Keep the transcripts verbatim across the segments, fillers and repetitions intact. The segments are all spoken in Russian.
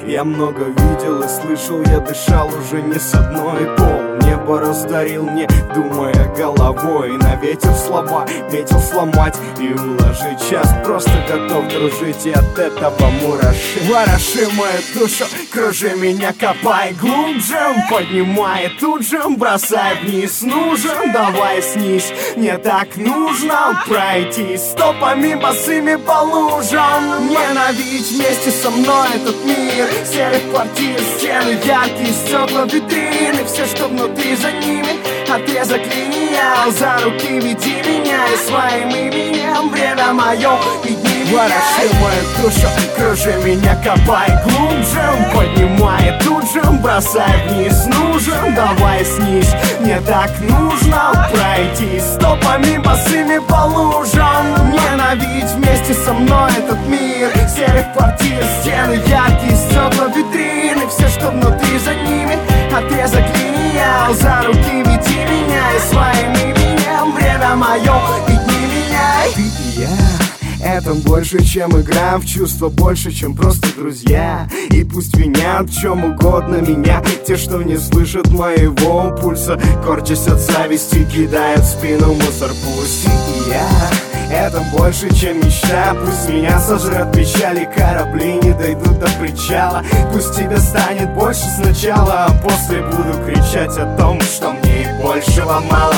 Я много видел и слышал, я дышал уже не с одной. Пол небо раздарил мне, думая головой. На ветер слова метил сломать и уложить. Час просто готов дружить, и от этого мураши. Вороши мою душу, кружи меня, копай глубже. Поднимай тут же, бросай вниз. Нужен, давай снись. Мне так нужно пройти стопами босыми по лужам. Ненавидеть вместе со мной этот мир. Серых квартир, стены, яркие стекла, витрины. Все, что внутри, за ними. Отрезок линия, за руки веди меня. И своим именем время мое подними. Вороши мою душу, кружи меня, копай глубже. Поднимай тут же, бросай вниз. Нужен, давай снись. Мне так нужно пройти стопами босыми по лужам. Ненавидеть вместе со мной этот мир. Серых квартир, стены, яркие стекла, витрины. Все, что внутри, за ними. Отрезок линия, за руки веди меня. И своим именем время мое веди меня. Ты и я. Это больше, чем игра в чувства, больше, чем просто друзья. И пусть винят в чем угодно меня те, что не слышат моего пульса, корчась от зависти, кидают в спину мусор. Пусть и я. Это больше, чем мечта. Пусть меня сожрет печаль, и корабли не дойдут до причала. Пусть тебя станет больше сначала, а после буду кричать о том, что мне и большего мало.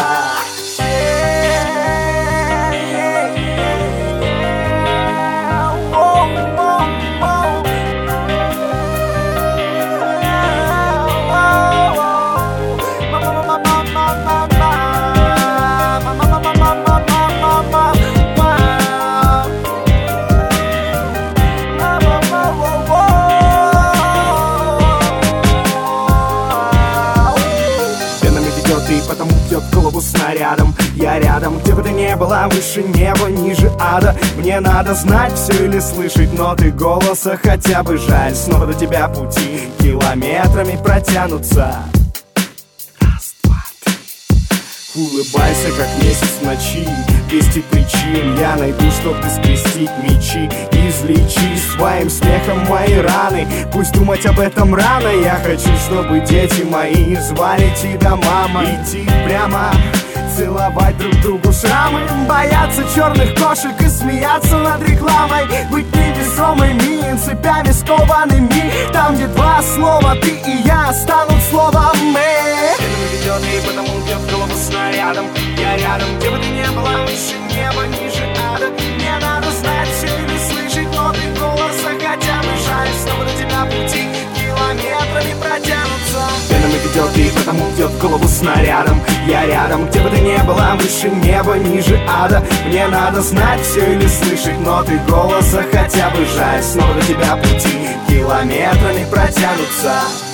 И потому бьет в голову снарядом. Я рядом, где бы ты ни была, выше неба, ниже ада. Мне надо знать все или слышать ноты голоса хотя бы. Жаль, снова до тебя пути километрами протянутся. Раз, два, три. Улыбайся, как месяц в ночи. Двести причин я найду, чтоб ты скрестить мечи. Излечи своим смехом мои раны. Пусть думать об этом рано. Я хочу, чтобы дети мои звали тебя мама. Идти прямо, целовать друг другу шрамы, бояться черных кошек и смеяться над рекламой. Быть невесомыми, цепями скованными. Там, где два слова ты и я станут словом мы. Ведет и потому бьет в голову снарядом. Я рядом, где бы ты ни была, выше неба, ниже ада. Мне надо знать все или слышать ноты голоса хотя бы. Жаль, снова до тебя пути километрами протянутся. Венами ведет и потому бьет в голову снарядом. Я рядом, где бы ты ни была, выше неба, ниже ада. Мне надо знать все или слышать ноты голоса хотя бы. Жаль, снова до тебя пути километрами протянутся.